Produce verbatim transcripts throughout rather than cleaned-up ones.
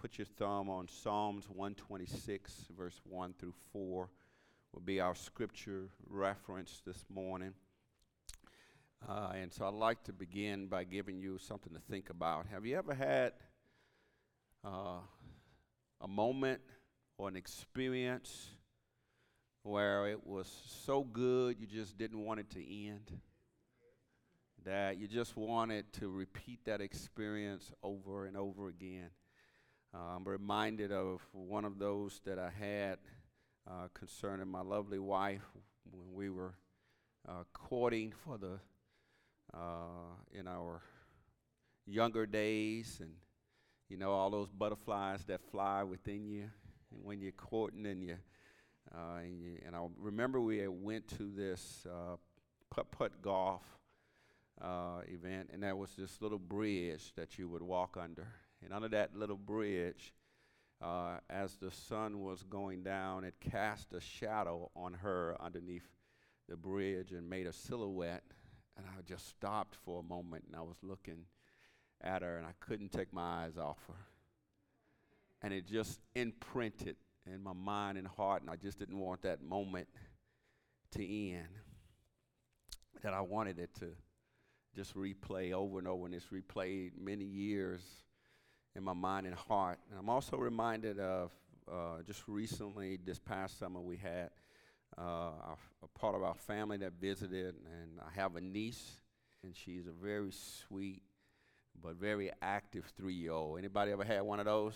put your thumb on Psalms one twenty-six, verse one through four, will be our scripture reference this morning. Uh, and so I'd like to begin by giving you something to think about. Have you ever had uh, a moment or an experience where it was so good you just didn't want it to end? That you just wanted to repeat that experience over and over again. Uh, I'm reminded of one of those that I had uh, concerning my lovely wife when we were uh, courting for the uh, in our younger days, and you know all those butterflies that fly within you, and when you're courting and you uh, and, you, and I remember we had went to this uh, putt-putt golf Uh, event, and there was this little bridge that you would walk under. And under that little bridge, uh, as the sun was going down, it cast a shadow on her underneath the bridge and made a silhouette. And I just stopped for a moment, and I was looking at her, and I couldn't take my eyes off her. And it just imprinted in my mind and heart, and I just didn't want that moment to end, that I wanted it to just replay over and over, and it's replayed many years in my mind and heart. And I'm also reminded of uh, just recently, this past summer, we had uh, a, a part of our family that visited, and I have a niece, and she's a very sweet but very active three-year-old. Anybody ever had one of those?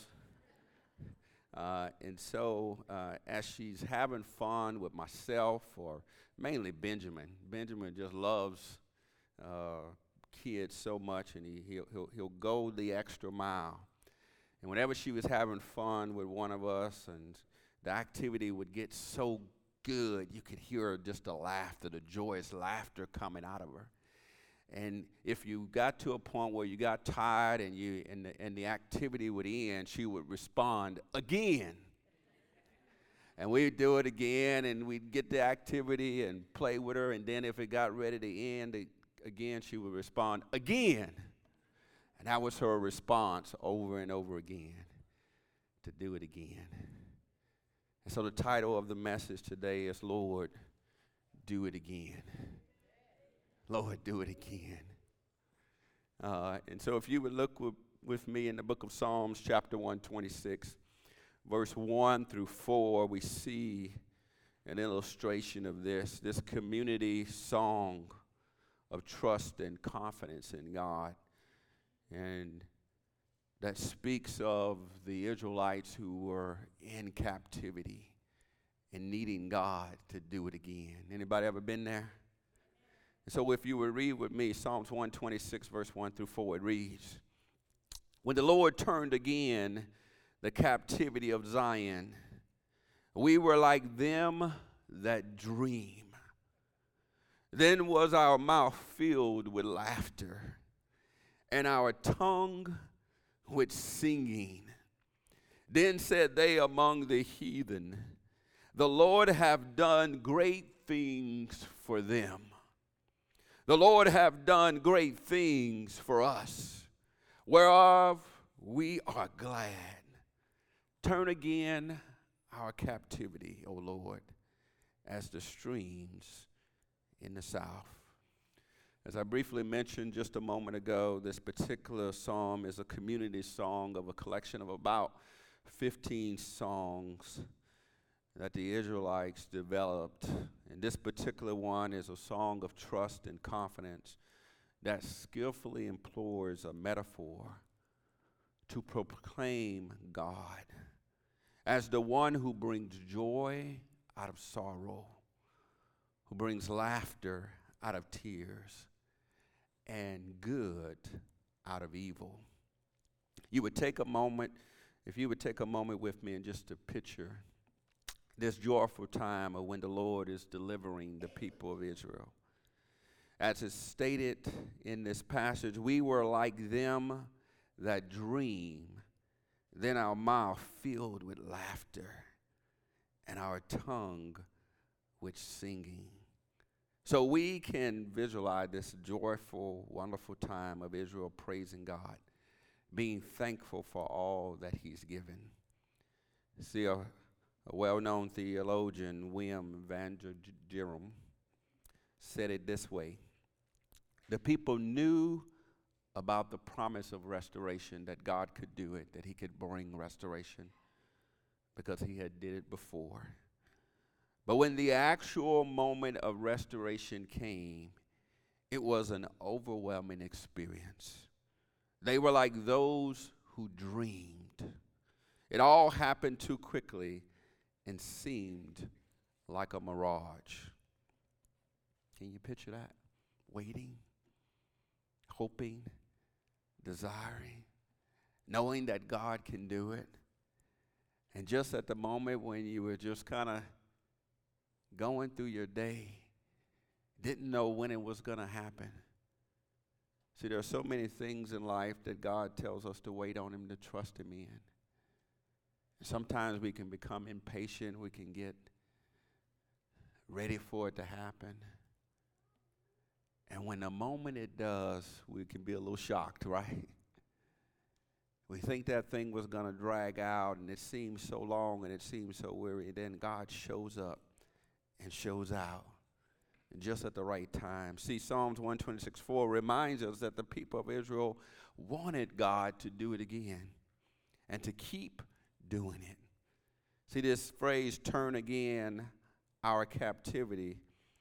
Uh, and so uh, as she's having fun with myself, or mainly Benjamin, Benjamin just loves Uh, kids so much, and he, he'll, he'll, he'll go the extra mile. And whenever she was having fun with one of us, and the activity would get so good, you could hear just the laughter, the joyous laughter coming out of her. And if you got to a point where you got tired and you and the, and the activity would end, she would respond again. And we'd do it again, and we'd get the activity and play with her, and then if it got ready to end, it, again, she would respond again. And that was her response over and over again, to do it again. And so the title of the message today is, Lord, do it again. Lord, do it again. Uh, and so if you would look with, with me in the book of Psalms, chapter one twenty-six, verse one through four, we see an illustration of this, this community song of trust and confidence in God. And that speaks of the Israelites who were in captivity and needing God to do it again. Anybody ever been there? And so if you would read with me, Psalms one twenty-six, verse one through four, it reads, "When the Lord turned again the captivity of Zion, we were like them that dream. Then was our mouth filled with laughter, and our tongue with singing. Then said they among the heathen, The Lord hath done great things for them. The Lord hath done great things for us, whereof we are glad. Turn again our captivity, O Lord, as the streams in the south." As I briefly mentioned just a moment ago, this particular psalm is a community song of a collection of about fifteen songs that the Israelites developed. And this particular one is a song of trust and confidence that skillfully employs a metaphor to proclaim God as the one who brings joy out of sorrow, who brings laughter out of tears, and good out of evil. You would take a moment, if you would take a moment with me and just to picture this joyful time of when the Lord is delivering the people of Israel. As is stated in this passage, we were like them that dream, then our mouth filled with laughter, and our tongue with singing. So we can visualize this joyful, wonderful time of Israel praising God being thankful for all that he's given. See, a, a well-known theologian, William Van Jerum, said it this way: the people knew about the promise of restoration, that God could do it, that he could bring restoration, because he had did it before. But when the actual moment of restoration came, it was an overwhelming experience. They were like those who dreamed. It all happened too quickly and seemed like a mirage. Can you picture that? Waiting, hoping, desiring, knowing that God can do it. And just at the moment when you were just kind of going through your day, didn't know when it was going to happen. See, there are so many things in life that God tells us to wait on him, to trust him in. Sometimes we can become impatient. We can get ready for it to happen. And when the moment it does, we can be a little shocked, right? We think that thing was going to drag out, and it seems so long, and it seems so weary. And then God shows up and shows out just at the right time. See, Psalms one twenty-six four reminds us that the people of Israel wanted God to do it again and to keep doing it. See, this phrase, turn again our captivity,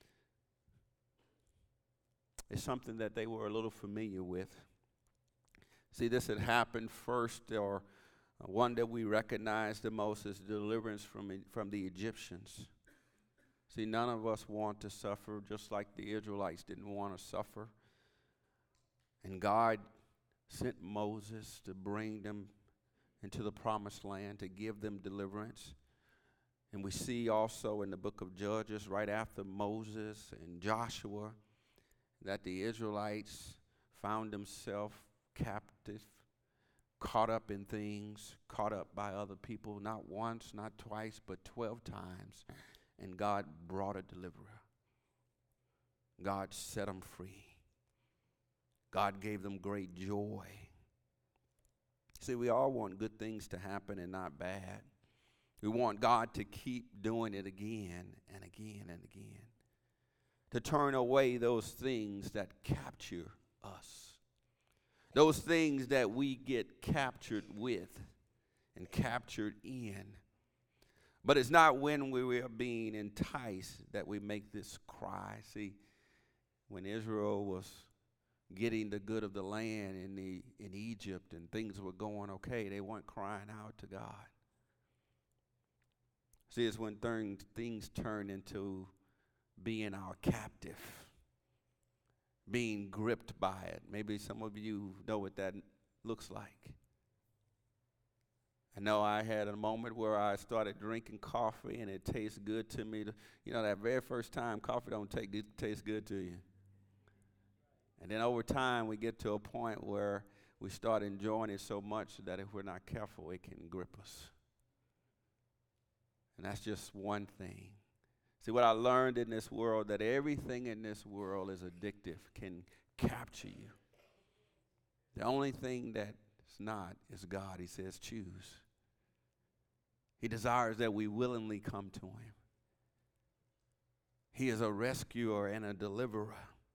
is something that they were a little familiar with. See, this had happened first, or one that we recognize the most is deliverance from, from the Egyptians. See, none of us want to suffer, just like the Israelites didn't want to suffer. And God sent Moses to bring them into the promised land, to give them deliverance. And we see also in the book of Judges, right after Moses and Joshua, that the Israelites found themselves captive, caught up in things, caught up by other people, not once, not twice, but twelve times. And God brought a deliverer. God set them free. God gave them great joy. See, we all want good things to happen and not bad. We want God to keep doing it again and again and again, to turn away those things that capture us, those things that we get captured with and captured in. But it's not when we are being enticed that we make this cry. See, when Israel was getting the good of the land in the in Egypt and things were going okay, they weren't crying out to God. See, it's when things, things turn into being our captive, being gripped by it. Maybe some of you know what that looks like. I know I had a moment where I started drinking coffee and it tastes good to me. You know, that very first time, coffee don't take, taste good to you. And then over time, we get to a point where we start enjoying it so much that if we're not careful, it can grip us. And that's just one thing. See, what I learned in this world, that everything in this world is addictive, can capture you. The only thing that's not is God. He says, choose. He desires that we willingly come to him. He is a rescuer and a deliverer.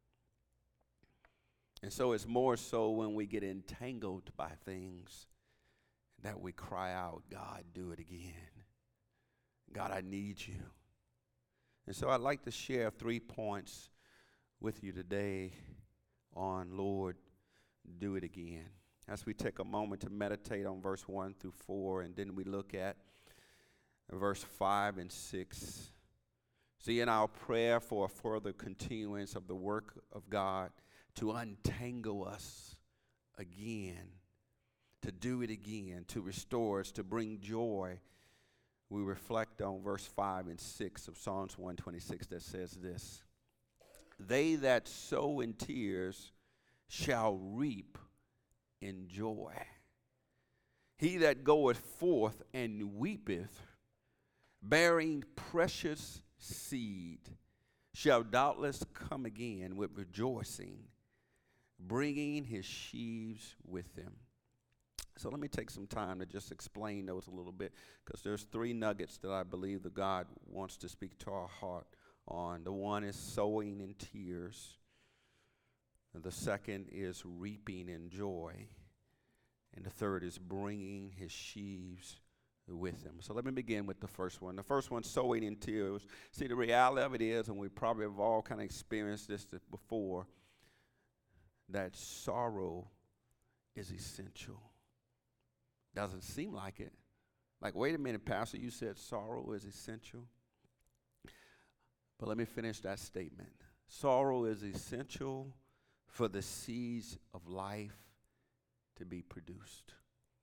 And so it's more so when we get entangled by things that we cry out, God, do it again. God, I need you. And so I'd like to share three points with you today on, Lord, do it again. As we take a moment to meditate on verse one through four, and then we look at verse five and six. See, in our prayer for a further continuance of the work of God to untangle us again, to do it again, to restore us, to bring joy, we reflect on verse five and six of Psalms one twenty-six that says this: they that sow in tears shall reap in joy. He that goeth forth and weepeth, bearing precious seed, shall doubtless come again with rejoicing, bringing his sheaves with him. So let me take some time to just explain those a little bit, because there's three nuggets that I believe that God wants to speak to our heart on. The one is sowing in tears. The second is reaping in joy. And the third is bringing his sheaves with him. So let me begin with the first one. The first one, sowing in tears. See, the reality of it is, and we probably have all kind of experienced this before, that sorrow is essential. Doesn't seem like it. Like, wait a minute, Pastor, you said sorrow is essential. But let me finish that statement. Sorrow is essential for the seeds of life to be produced.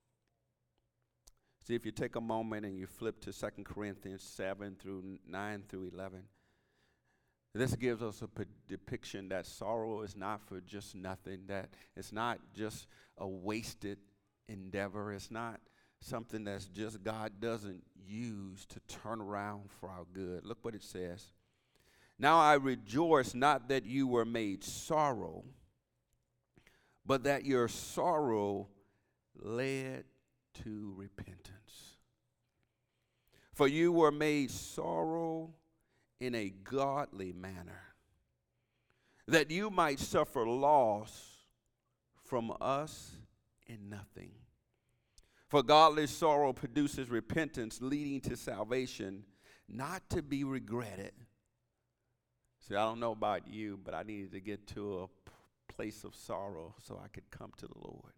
See, if you take a moment and you flip to Second Corinthians seven through nine through eleven, this gives us a p- depiction that sorrow is not for just nothing, that it's not just a wasted endeavor. It's not something that's just God doesn't use to turn around for our good. Look what it says. Now I rejoice not that you were made sorrow, but that your sorrow led to repentance. For you were made sorrow in a godly manner, that you might suffer loss from us in nothing. For godly sorrow produces repentance, leading to salvation, not to be regretted. See, I don't know about you, but I needed to get to a p- place of sorrow so I could come to the Lord.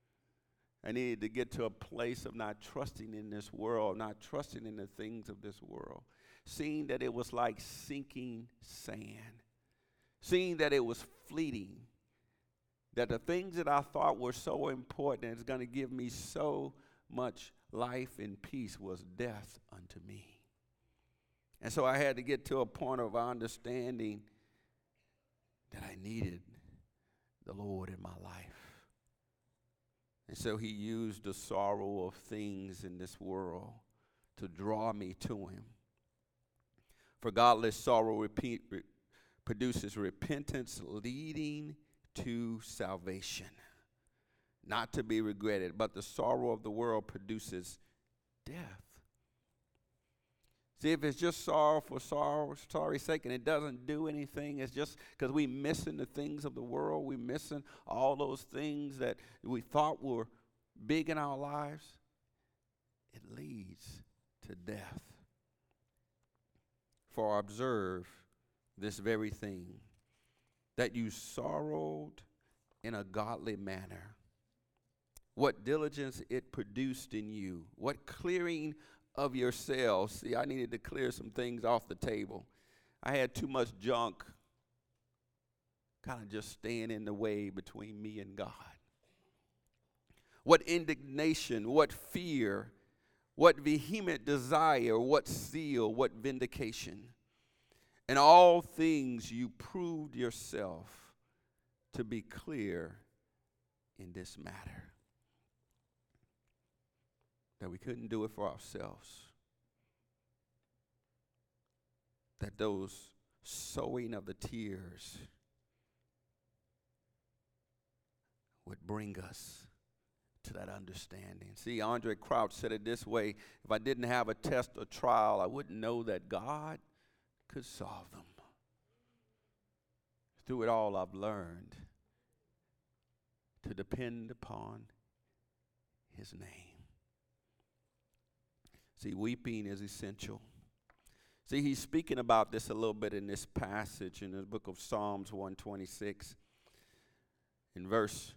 I needed to get to a place of not trusting in this world, not trusting in the things of this world, seeing that it was like sinking sand, seeing that it was fleeting, that the things that I thought were so important and it's going to give me so much life and peace was death unto me. And so I had to get to a point of understanding that I needed the Lord in my life. And so he used the sorrow of things in this world to draw me to him. For godless sorrow repeat, re, produces repentance leading to salvation, not to be regretted, but the sorrow of the world produces death. See, if it's just sorrow for sorrow, sorry's sake, and it doesn't do anything, it's just because we're missing the things of the world, we're missing all those things that we thought were big in our lives, it leads to death. For observe this very thing, that you sorrowed in a godly manner. What diligence it produced in you, what clearing of yourselves. See, I needed to clear some things off the table. I had too much junk kind of just staying in the way between me and God. What indignation, what fear, what vehement desire, what zeal, what vindication. In all things you proved yourself to be clear in this matter. That we couldn't do it for ourselves. That those sowing of the tears would bring us to that understanding. See, Andre Crouch said it this way: if I didn't have a test or trial, I wouldn't know that God could solve them. Through it all, I've learned to depend upon his name. See, weeping is essential. See, he's speaking about this a little bit in this passage in the book of Psalms one twenty-six. In verse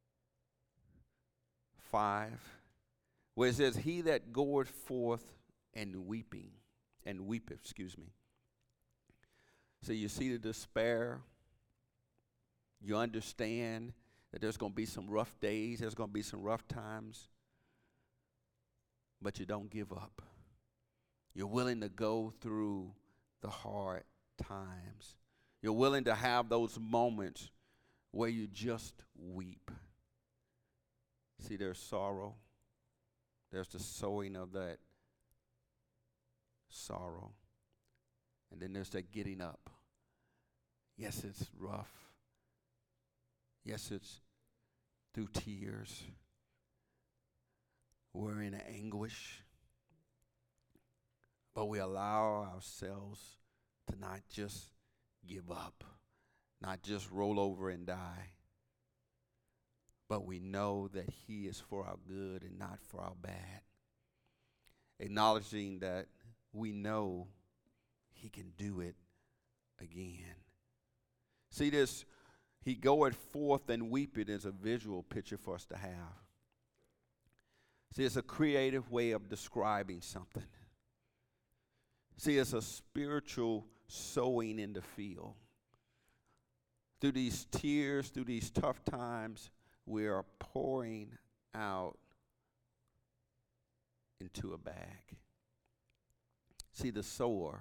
five, where it says, he that goeth forth and weeping, and weepeth, excuse me. So you see the despair. You understand that there's going to be some rough days. There's going to be some rough times. But you don't give up. You're willing to go through the hard times. You're willing to have those moments where you just weep. See, there's sorrow. There's the sowing of that sorrow. And then there's that getting up. Yes, it's rough. Yes, it's through tears. we're in anguish, but we allow ourselves to not just give up, not just roll over and die, but we know that he is for our good and not for our bad. Acknowledging that we know he can do it again. See this, he goeth forth and weepeth is a visual picture for us to have. See, it's a creative way of describing something. See, it's a spiritual sowing in the field. Through these tears, through these tough times, we are pouring out into a bag. See, the sower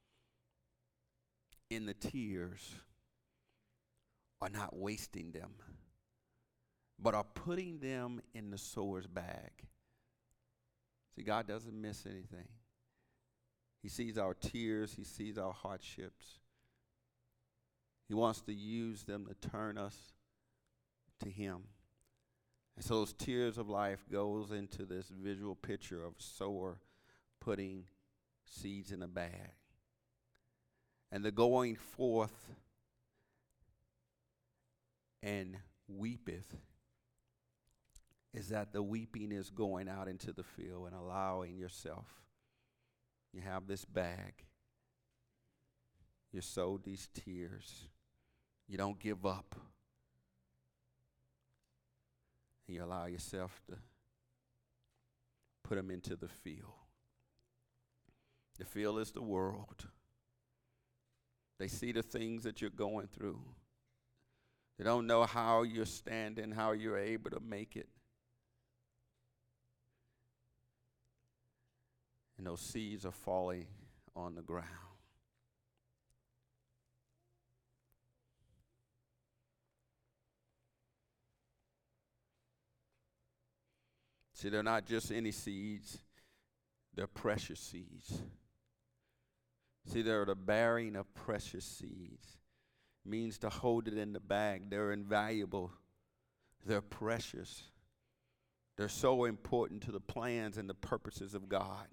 in the tears are not wasting them, but are putting them in the sower's bag. See, God doesn't miss anything. He sees our tears. He sees our hardships. He wants to use them to turn us to him. And so those tears of life goes into this visual picture of a sower putting seeds in a bag. And the going forth and weepeth is that the weeping is going out into the field and allowing yourself. You have this bag. You sowed these tears. You don't give up. And you allow yourself to put them into the field. The field is the world. They see the things that you're going through. They don't know how you're standing, how you're able to make it. And those seeds are falling on the ground. See, they're not just any seeds, they're precious seeds. See, they're the bearing of precious seeds. It means to hold it in the bag. They're invaluable. They're precious. They're so important to the plans and the purposes of God.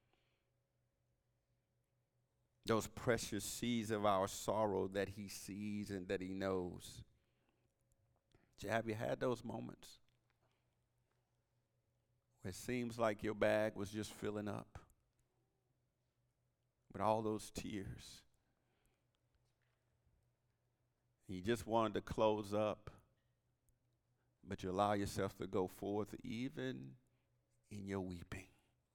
Those precious seeds of our sorrow that he sees and that he knows. So have you had those moments where it seems like your bag was just filling up with all those tears? You just wanted to close up, but you allow yourself to go forth even in your weeping.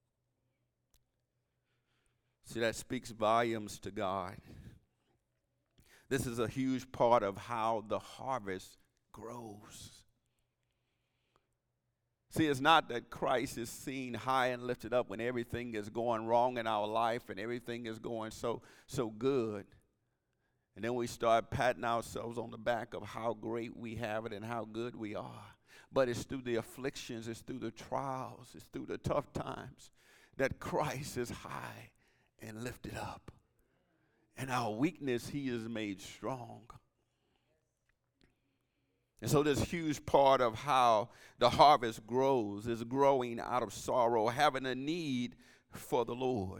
See, that speaks volumes to God. This is a huge part of how the harvest grows. See, it's not that Christ is seen high and lifted up when everything is going wrong in our life and everything is going so, so good. And then we start patting ourselves on the back of how great we have it and how good we are. But it's through the afflictions, it's through the trials, it's through the tough times that Christ is high and lifted up. And our weakness, he is made strong. And so this huge part of how the harvest grows is growing out of sorrow, having a need for the Lord.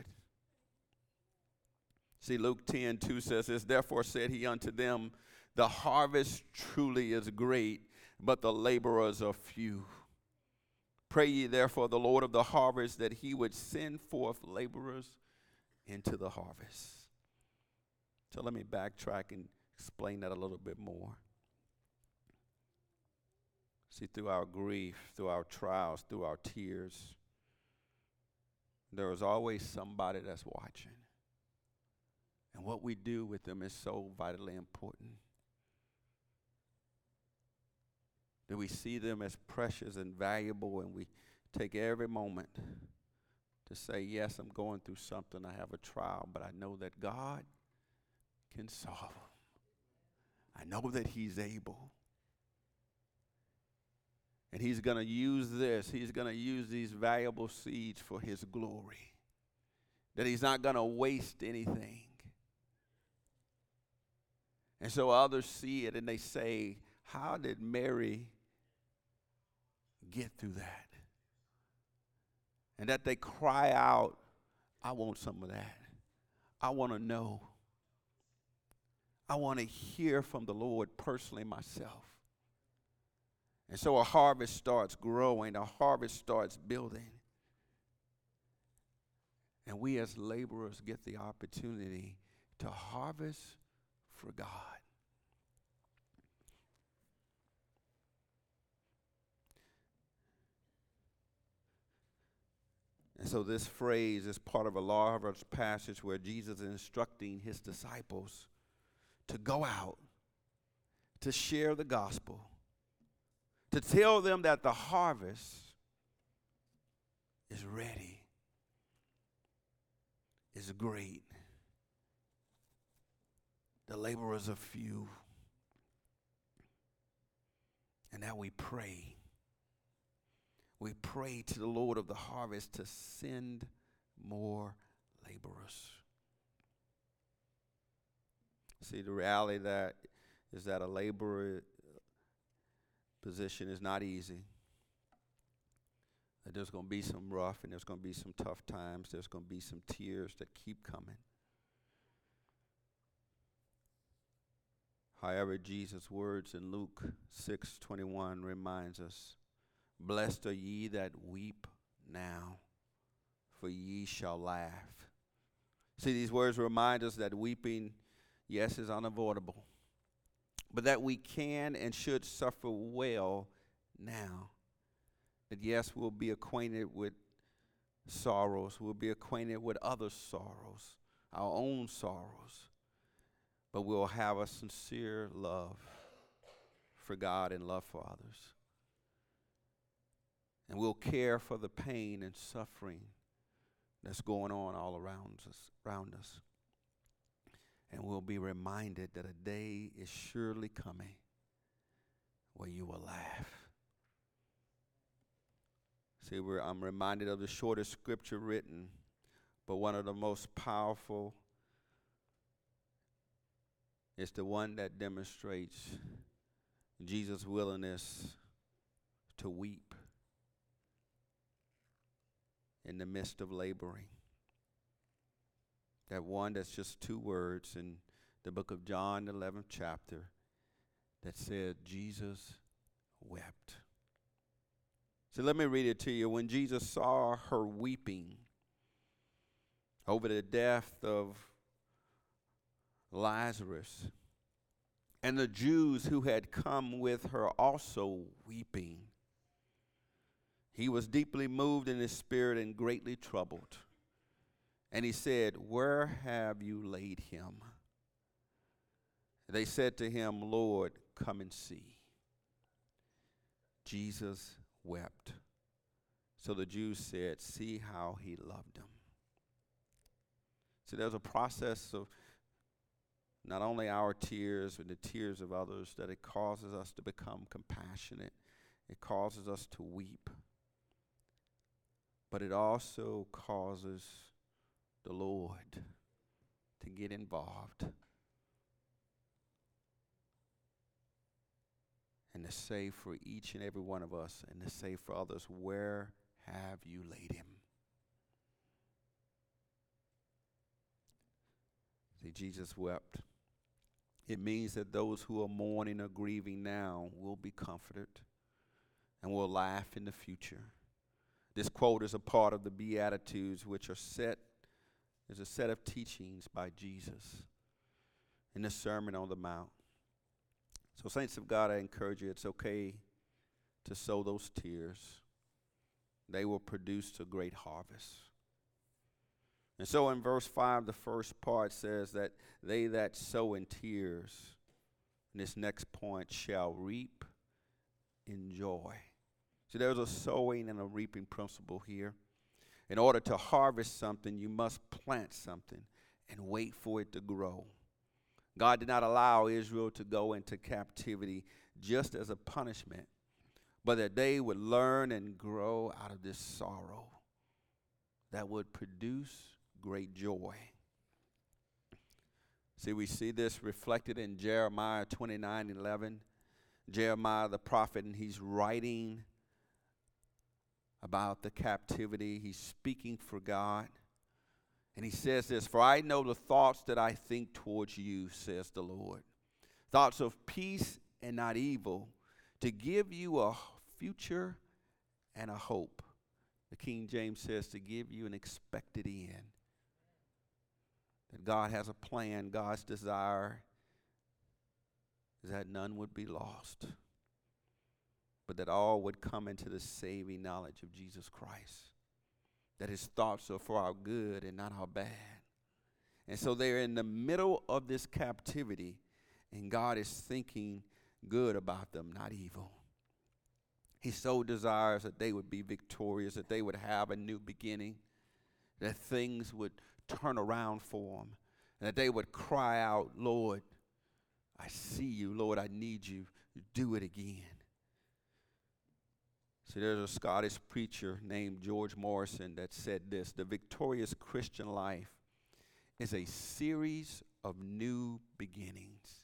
See, Luke ten two says this, therefore said he unto them, the harvest truly is great, but the laborers are few. Pray ye therefore the Lord of the harvest that he would send forth laborers into the harvest. So let me backtrack and explain that a little bit more. See, through our grief, through our trials, through our tears, there is always somebody that's watching. And what we do with them is so vitally important. That we see them as precious and valuable, and we take every moment to say, yes, I'm going through something, I have a trial, but I know that God can solve them. I know that he's able. And he's going to use this, he's going to use these valuable seeds for his glory. That he's not going to waste anything. And so others see it and they say, how did Mary get through that? and that they cry out, I want some of that. I want to know. I want to hear from the Lord personally myself. And so a harvest starts growing, a harvest starts building. And we as laborers get the opportunity to harvest for God. And so this phrase is part of a large passage where Jesus is instructing his disciples to go out, to share the gospel, to tell them that the harvest is ready, is great. The laborers are few. And now we pray. We pray to the Lord of the harvest to send more laborers. See, the reality that is that a laborer position is not easy. That there's going to be some rough and there's going to be some tough times. There's going to be some tears that keep coming. However, Jesus' words in Luke six twenty-one reminds us, blessed are ye that weep now, for ye shall laugh. See, these words remind us that weeping, yes, is unavoidable, but that we can and should suffer well now. That, yes, we'll be acquainted with sorrows. We'll be acquainted with other sorrows, our own sorrows. But we'll have a sincere love for God and love for others. And we'll care for the pain and suffering that's going on all around us, around us. And we'll be reminded that a day is surely coming where you will laugh. See, we're, I'm reminded of the shortest scripture written, but one of the most powerful is the one that demonstrates Jesus' willingness to weep in the midst of laboring. That one that's just two words in the book of John, the eleventh chapter, that said, Jesus wept. So let me read it to you. When Jesus saw her weeping over the death of Lazarus, and the Jews who had come with her also weeping, he was deeply moved in his spirit and greatly troubled. And he said, where have you laid him? They said to him, Lord, come and see. Jesus wept. So the Jews said, see how he loved him. So there's a process of not only our tears, but the tears of others, that it causes us to become compassionate. It causes us to weep. But it also causes the Lord to get involved and to say for each and every one of us, and to say for others, where have you laid him? See, Jesus wept. It means that those who are mourning or grieving now will be comforted and will laugh in the future. This quote is a part of the Beatitudes, which are set as a set of teachings by Jesus in the Sermon on the Mount. So, saints of God, I encourage you, it's okay to sow those tears. They will produce a great harvest. And so in verse five, the first part says that they that sow in tears, in this next point, shall reap in joy. So there's a sowing and a reaping principle here. In order to harvest something, you must plant something and wait for it to grow. God did not allow Israel to go into captivity just as a punishment, but that they would learn and grow out of this sorrow that would produce great joy. See, we see this reflected in Jeremiah twenty-nine eleven. Jeremiah the prophet, and he's writing about the captivity. He's speaking for God. And he says this, "For I know the thoughts that I think towards you, says the Lord. Thoughts of peace and not evil, to give you a future and a hope." The King James says to give you an expected end. That God has a plan. God's desire is that none would be lost, but that all would come into the saving knowledge of Jesus Christ. That his thoughts are for our good and not our bad. And so they're in the middle of this captivity, and God is thinking good about them, not evil. He so desires that they would be victorious, that they would have a new beginning, that things would turn around for them, and that they would cry out, "Lord, I see you. Lord, I need you. Do it again." See, there's a Scottish preacher named George Morrison that said this: "The victorious Christian life is a series of new beginnings."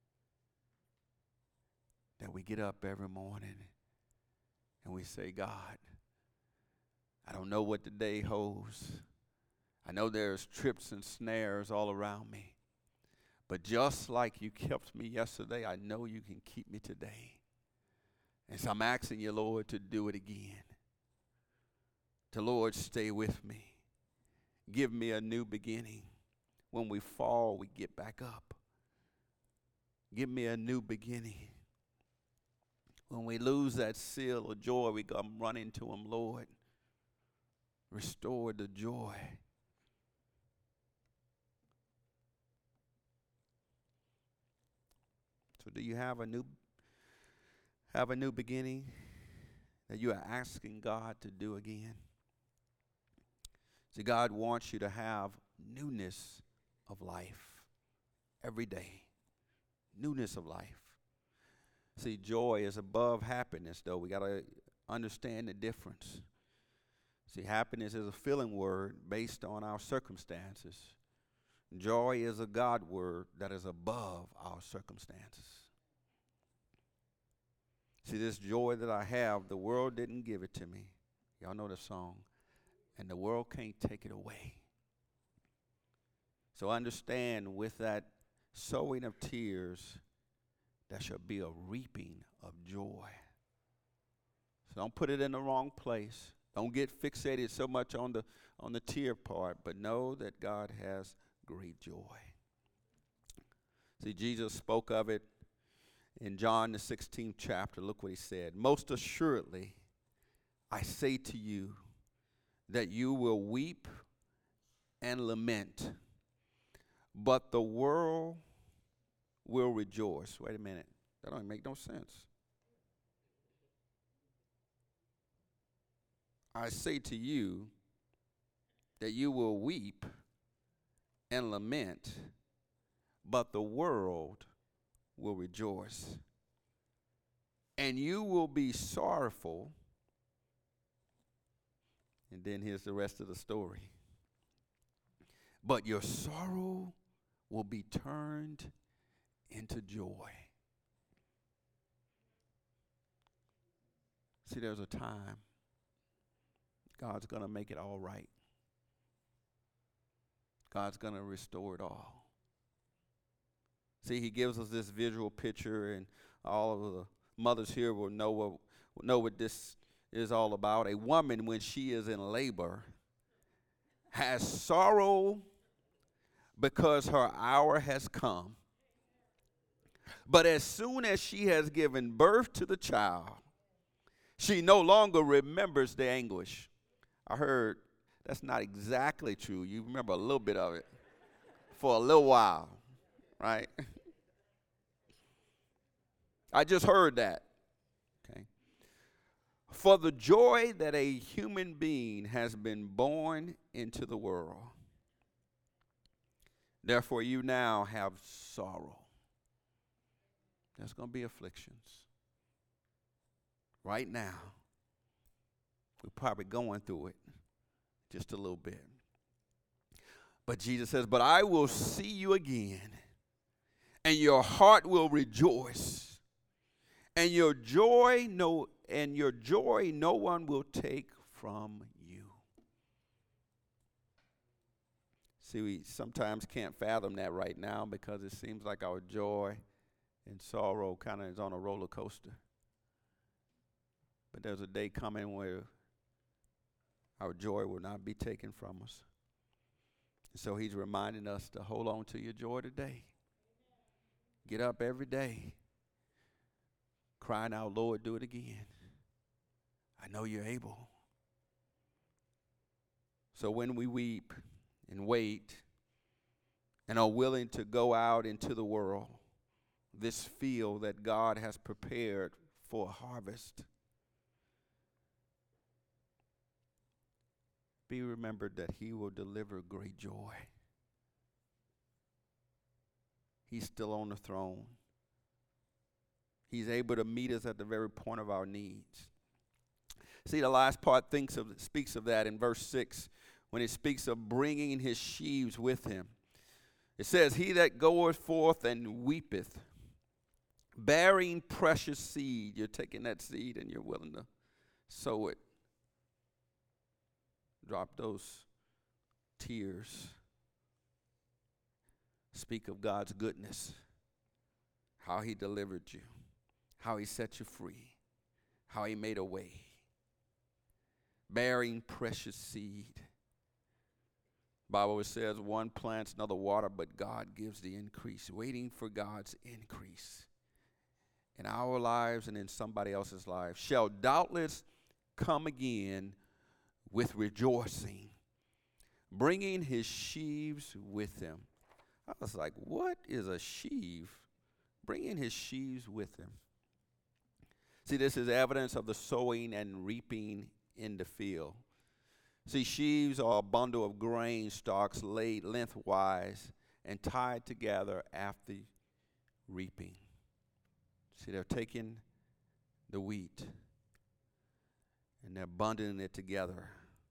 That we get up every morning and we say, "God, I don't know what the day holds. I know there's trips and snares all around me. But just like you kept me yesterday, I know you can keep me today. And so I'm asking you, Lord, to do it again. To, Lord, stay with me. Give me a new beginning. When we fall, we get back up. Give me a new beginning. When we lose that seal of joy, we come running to him, Lord. Restore the joy." So do you have a new have a new beginning that you are asking God to do again? See, God wants you to have newness of life every day. Newness of life. See, joy is above happiness, though. We got to understand the difference. See, happiness is a feeling word based on our circumstances. Joy is a God word that is above our circumstances. See, this joy that I have, the world didn't give it to me. Y'all know the song. And the world can't take it away. So understand, with that sowing of tears, there shall be a reaping of joy. So don't put it in the wrong place. Don't get fixated so much on the on the tear part, but know that God has great joy. See, Jesus spoke of it in John the sixteenth chapter. Look what he said. "Most assuredly, I say to you that you will weep and lament, but the world will rejoice." Wait a minute. That don't make no sense. "I say to you that you will weep and lament, but the world will rejoice. And you will be sorrowful." And then here's the rest of the story. "But your sorrow will be turned into joy." See, there's a time God's going to make it all right. God's going to restore it all. See, he gives us this visual picture, and all of the mothers here will know what, know what this is all about. A woman, when she is in labor, has sorrow because her hour has come. But as soon as she has given birth to the child, she no longer remembers the anguish. I heard that's not exactly true. You remember a little bit of it for a little while, right? I just heard that. Okay. "For the joy that a human being has been born into the world, therefore you now have sorrow." There's going to be afflictions. Right now, we're probably going through it just a little bit. But Jesus says, "But I will see you again, and your heart will rejoice, and your joy no and your joy no one will take from you. See, we sometimes can't fathom that right now because it seems like our joy and sorrow kind of is on a roller coaster. But there's a day coming where our joy will not be taken from us. So he's reminding us to hold on to your joy today. Get up every day, crying out, Lord, do it again. I know you're able. So when we weep and wait and are willing to go out into the world, this field that God has prepared for a harvest, be remembered that he will deliver great joy. He's still on the throne. He's able to meet us at the very point of our needs. See, the last part thinks of, speaks of that in verse six when it speaks of bringing his sheaves with him. It says, he that goeth forth and weepeth, bearing precious seed. You're taking that seed and you're willing to sow it. Drop those tears. Speak of God's goodness, how he delivered you, how he set you free, how he made a way. Bearing precious seed. Bible says one plants, another water, but God gives the increase. Waiting for God's increase in our lives and in somebody else's life shall doubtless come again with rejoicing, bringing his sheaves with him. I was like, what is a sheaf? Bringing his sheaves with him. See, this is evidence of the sowing and reaping in the field. See, sheaves are a bundle of grain stalks laid lengthwise and tied together after reaping. See, they're taking the wheat and they're bundling it together.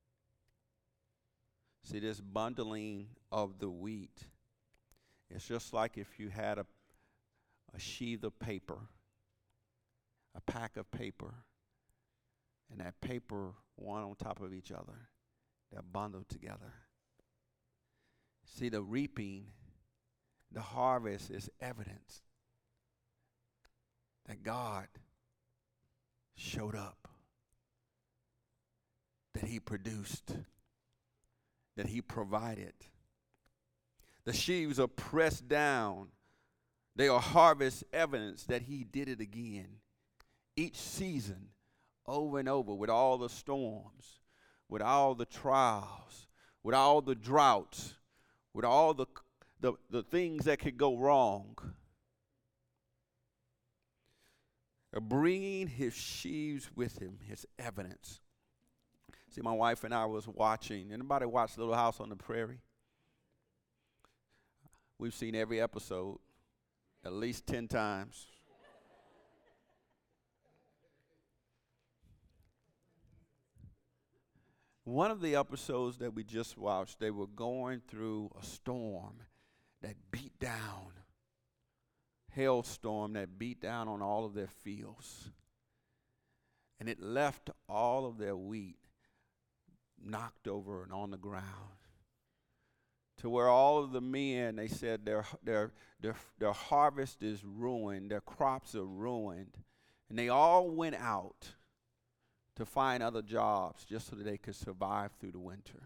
See, this bundling of the wheat, it's just like if you had a, a sheath of paper, a pack of paper, and that paper one on top of each other. They're bundled together. See, the reaping, the harvest is evidence that God showed up, that he produced, that he provided. The sheaves are pressed down. They are harvest evidence that he did it again. Each season, over and over, with all the storms, with all the trials, with all the droughts, with all the, the, the things that could go wrong. Bringing his sheaves with him, his evidence. See, my wife and I was watching. Anybody watch Little House on the Prairie? We've seen every episode at least ten times. One of the episodes that we just watched, they were going through a storm that beat down, hailstorm that beat down on all of their fields. And it left all of their wheat knocked over and on the ground. To where all of the men, they said their, their, their, their harvest is ruined, their crops are ruined. And they all went out to find other jobs just so that they could survive through the winter.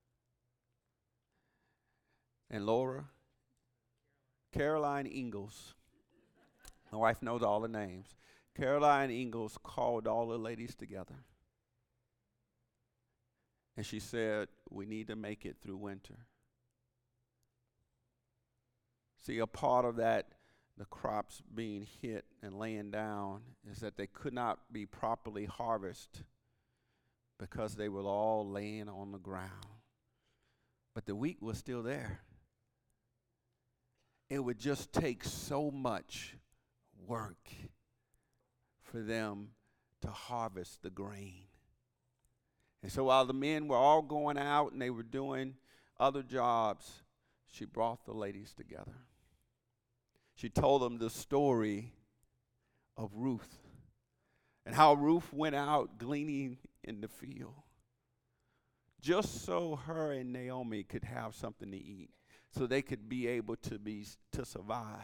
And Laura, Caroline Ingalls, my wife knows all the names. Caroline Ingalls called all the ladies together. And she said, we need to make it through winter. See, a part of that, the crops being hit and laying down, is that they could not be properly harvested because they were all laying on the ground. But the wheat was still there. It would just take so much work for them to harvest the grain. And so while the men were all going out and they were doing other jobs, she brought the ladies together. She told them the story of Ruth and how Ruth went out gleaning in the field. just so her and Naomi could have something to eat, so they could be able to be to survive.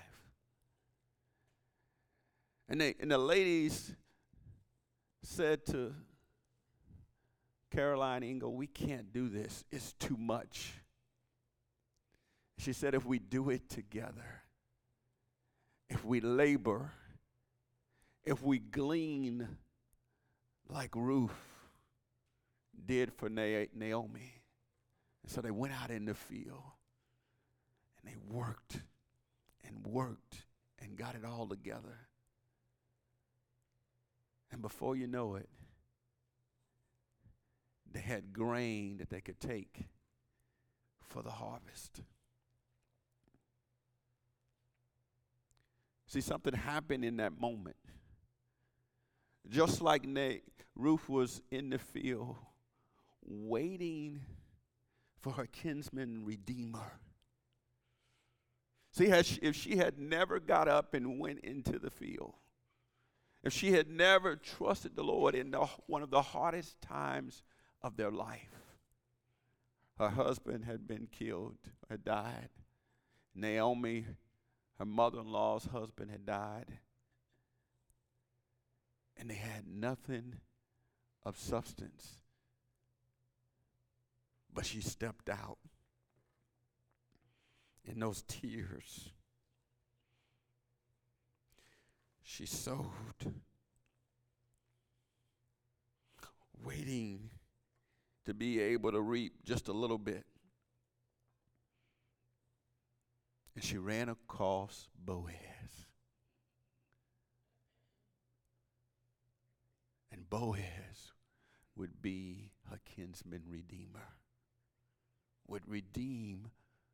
And they and the ladies said to Caroline Ingle, we can't do this. It's too much. She said, if we do it together, if we labor, if we glean like Ruth did for Na- Naomi. And so they went out in the field and they worked and worked and got it all together. And before you know it, they had grain that they could take for the harvest. See, something happened in that moment. Just like Na- Ruth was in the field waiting for her kinsman redeemer. See, had she, if she had never got up and went into the field, if she had never trusted the Lord in the, one of the hardest times of their life, her husband had been killed, had died. Naomi, her mother-in-law's husband, had died. And they had nothing of substance. But she stepped out in those tears. She sowed, waiting to be able to reap just a little bit. And she ran across Boaz. And Boaz would be her kinsman redeemer, would redeem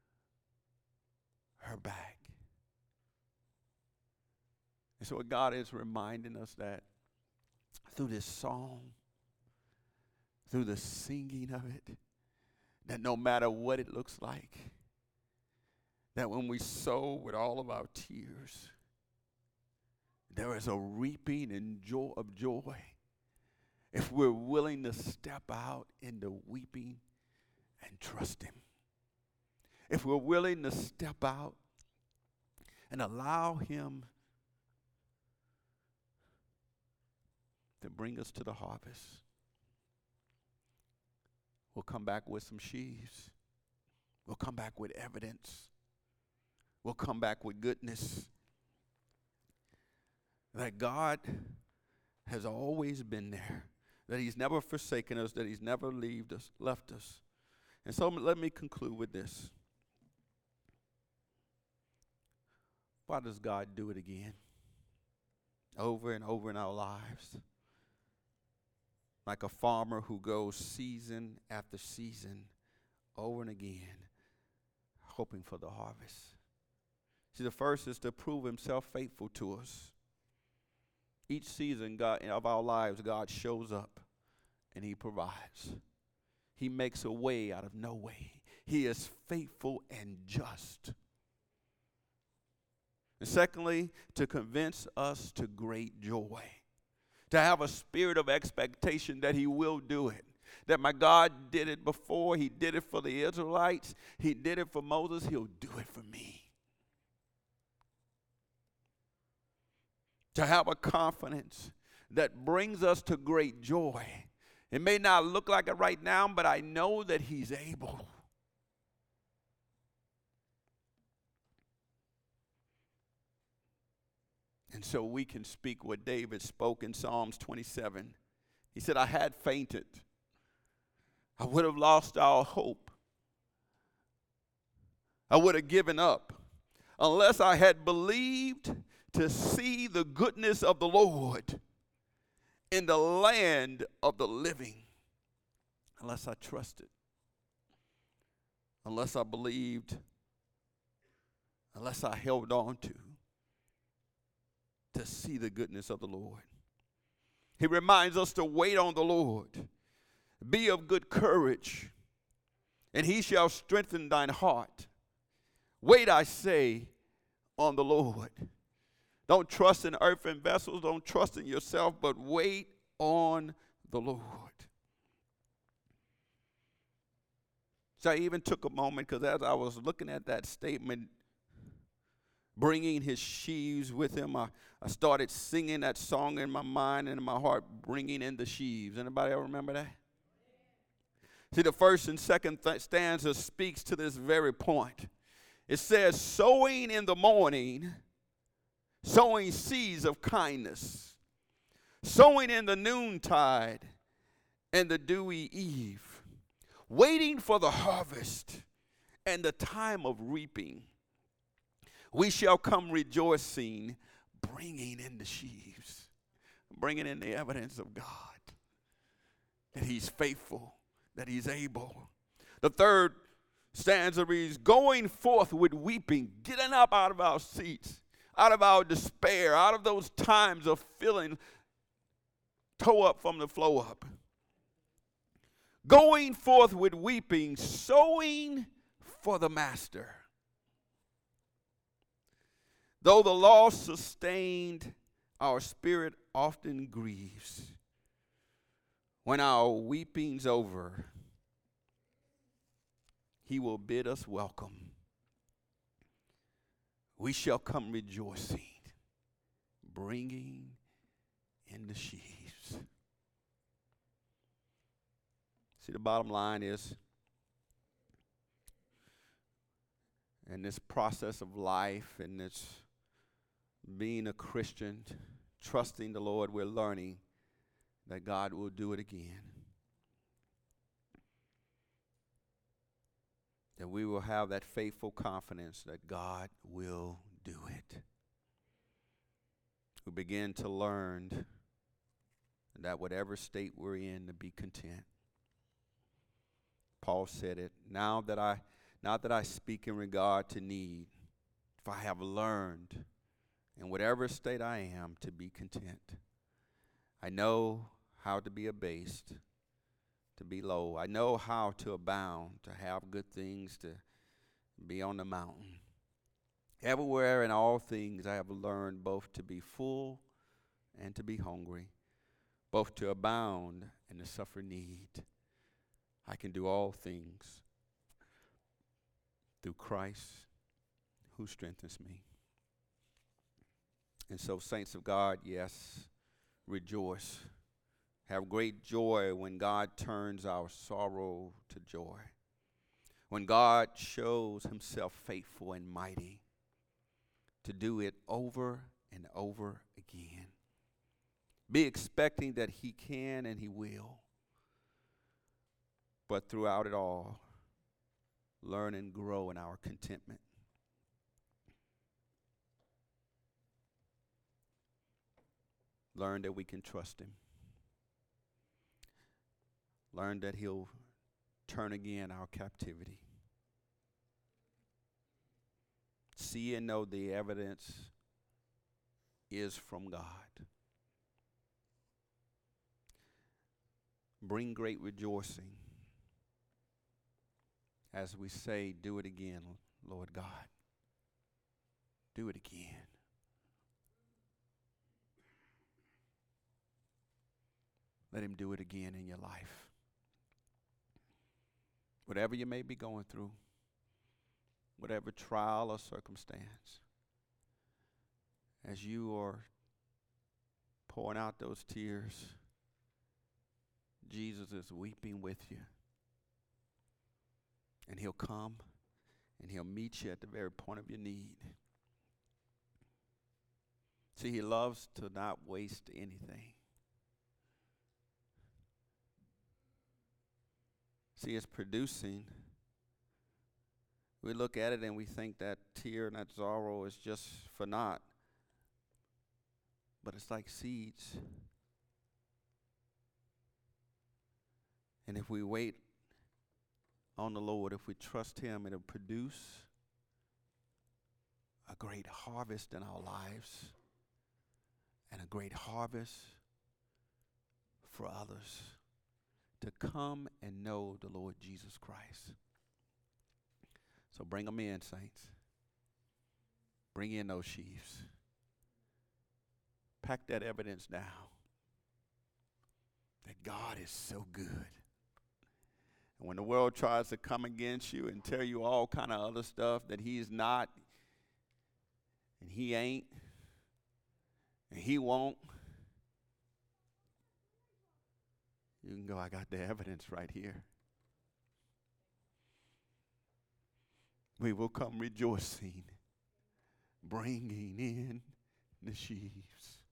her back. And so what God is reminding us that through this song, through the singing of it, that no matter what it looks like, that when we sow with all of our tears, there is a reaping and joy of joy if we're willing to step out into weeping and trust Him. If we're willing to step out and allow Him to bring us to the harvest, we'll come back with some sheaves. We'll come back with evidence. We'll come back with goodness. That God has always been there. That He's never forsaken us. That He's never left us, left us. And so let me conclude with this. Why does God do it again? Over and over in our lives. Like a farmer who goes season after season, over and again, hoping for the harvest. See, the first is to prove Himself faithful to us. Each season God, of our lives, God shows up and He provides. He makes a way out of no way. He is faithful and just. And secondly, to convince us to great joy. To have a spirit of expectation that He will do it. That my God did it before. He did it for the Israelites. He did it for Moses. He'll do it for me. To have a confidence that brings us to great joy. It may not look like it right now, but I know that He's able. And so we can speak what David spoke in Psalms twenty-seven. He said, I had fainted. I would have lost all hope. I would have given up unless I had believed to see the goodness of the Lord in the land of the living. Unless I trusted. Unless I believed. Unless I held on to. To see the goodness of the Lord. He reminds us to wait on the Lord. Be of good courage, and He shall strengthen thine heart. Wait, I say, on the Lord. Don't trust in earthen vessels. Don't trust in yourself, but wait on the Lord. So I even took a moment because as I was looking at that statement, bringing his sheaves with him, I, I started singing that song in my mind and in my heart, bringing in the sheaves. Anybody ever remember that? See, the first and second th- stanza speaks to this very point. It says, sowing in the morning, sowing seeds of kindness, sowing in the noontide and the dewy eve, waiting for the harvest and the time of reaping. We shall come rejoicing, bringing in the sheaves, bringing in the evidence of God, that he's faithful, that he's able. The third stanza reads, going forth with weeping, getting up out of our seats, out of our despair, out of those times of feeling toe up from the flow up. Going forth with weeping, sowing for the master. Though the loss sustained, our spirit often grieves. When our weeping's over, he will bid us welcome. We shall come rejoicing, bringing in the sheaves. See, the bottom line is, in this process of life and this being a Christian, trusting the Lord, we're learning that God will do it again. That we will have that faithful confidence that God will do it. We begin to learn that whatever state we're in, to be content. Paul said it, now that I, not that I speak in regard to need, if I have learned in whatever state I am to be content. I know how to be abased, to be low. I know how to abound, to have good things, to be on the mountain. Everywhere in all things I have learned both to be full and to be hungry, both to abound and to suffer need. I can do all things through Christ who strengthens me. And so, saints of God, yes, rejoice. Have great joy when God turns our sorrow to joy. When God shows himself faithful and mighty to do it over and over again. Be expecting that he can and he will. But throughout it all, learn and grow in our contentment. Learn that we can trust him. Learn that he'll turn again our captivity. See and know the evidence is from God. Bring great rejoicing as we say, do it again, Lord God. Do it again. Let him do it again in your life. Whatever you may be going through, whatever trial or circumstance, as you are pouring out those tears, Jesus is weeping with you. And he'll come and he'll meet you at the very point of your need. See, he loves to not waste anything. See, it's producing. We look at it and we think that tear and that sorrow is just for naught. But it's like seeds. And if we wait on the Lord, if we trust him, it'll produce a great harvest in our lives and a great harvest for others to come and know the Lord Jesus Christ. So bring them in, saints. Bring in those sheaves. Pack that evidence down that God is so good. And when the world tries to come against you and tell you all kind of other stuff that he's not, and he ain't, and he won't, you can go, I got the evidence right here. We will come rejoicing, bringing in the sheaves.